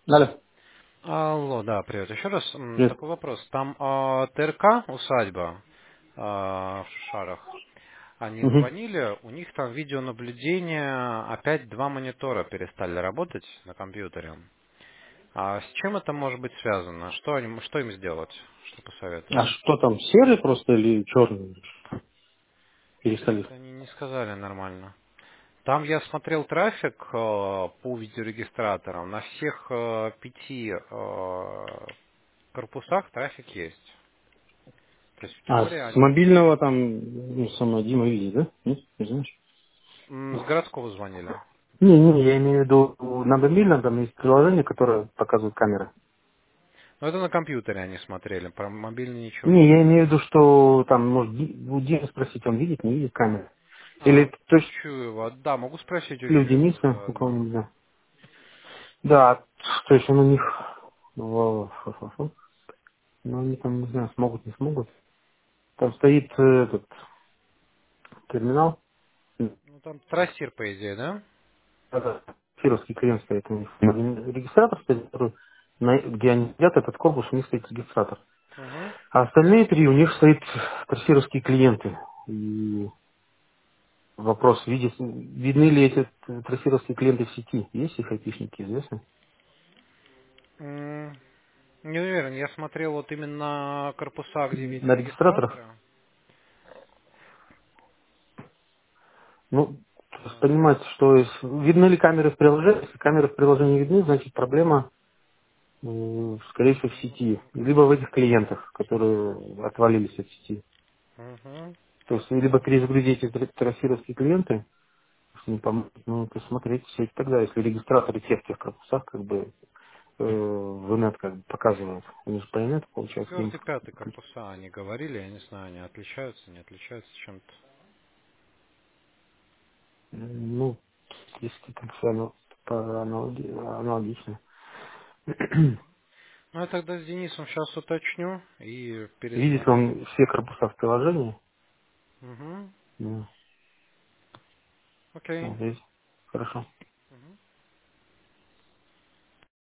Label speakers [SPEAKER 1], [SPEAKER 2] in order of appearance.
[SPEAKER 1] Алло.
[SPEAKER 2] Алло, да, привет. Еще раз
[SPEAKER 1] Привет.
[SPEAKER 2] такой вопрос. Там ТРК, усадьба в Шишарах, они
[SPEAKER 1] Мгм.
[SPEAKER 2] звонили, у них там видеонаблюдение, опять два монитора перестали работать на компьютере. А с чем это может быть связано? Что им сделать? Что
[SPEAKER 1] А
[SPEAKER 2] посоветуешь?
[SPEAKER 1] что там, серый просто или черный? Перестали.
[SPEAKER 2] Что-то они не сказали нормально. Там я смотрел трафик по видеорегистраторам. На всех пяти корпусах трафик есть. То есть в
[SPEAKER 1] А,
[SPEAKER 2] теории
[SPEAKER 1] с
[SPEAKER 2] они...
[SPEAKER 1] мобильного там, ну, сама Дима видит, да? Нет, не знаешь?
[SPEAKER 2] С городского звонили.
[SPEAKER 1] Не, я имею в виду, на мобильном там есть приложение, которое показывает камеры.
[SPEAKER 2] Но это на компьютере они смотрели, про мобильный ничего не
[SPEAKER 1] Не, я имею в
[SPEAKER 2] говорили.
[SPEAKER 1] виду, что там, может, у Димы спросить, он видит, не видит камеры. Или, то есть,
[SPEAKER 2] Чуева, да, могу спросить у
[SPEAKER 1] или у
[SPEAKER 2] Чуева
[SPEAKER 1] Дениса, у
[SPEAKER 2] заодно.
[SPEAKER 1] кого-нибудь, да. Да, то есть он у них, ну, они там, не знаю, смогут, не смогут. Там стоит этот терминал.
[SPEAKER 2] Ну там трассир, по идее, да?
[SPEAKER 1] Да, Кировский клиент стоит у них. Регистратор стоит, где они сидят, этот корпус, у них стоит регистратор.
[SPEAKER 2] Угу.
[SPEAKER 1] А остальные три у них стоит трассировские клиенты. И вопрос, видны ли эти трассировские клиенты в сети? Есть их айпишники, известно?
[SPEAKER 2] Не уверен, я смотрел вот именно корпуса, где
[SPEAKER 1] На регистраторах?
[SPEAKER 2] видеорегистраторы.
[SPEAKER 1] Ну, то есть
[SPEAKER 2] Так.
[SPEAKER 1] понимаете, что видны ли камеры в приложении? Если камеры в приложении видны, значит проблема, скорее всего, в сети. Либо в этих клиентах, которые отвалились от сети.
[SPEAKER 2] Угу.
[SPEAKER 1] То есть либо перезагрузить эти трассировские клиенты, если не поможет, ну, посмотреть сеть тогда, если регистраторы те в тех корпусах, как бы, в инет как бы показывают. Они же по инету, получается, им,
[SPEAKER 2] Четвертый, пятый корпуса они говорили, я не знаю, они отличаются, не отличаются чем-то.
[SPEAKER 1] ну, если там все по аналогично.
[SPEAKER 2] Ну я тогда с Денисом сейчас уточню и
[SPEAKER 1] Видит
[SPEAKER 2] перезвоню.
[SPEAKER 1] он все корпуса в приложении?
[SPEAKER 2] Угу.
[SPEAKER 1] Ну,
[SPEAKER 2] Окей.
[SPEAKER 1] здесь. Хорошо.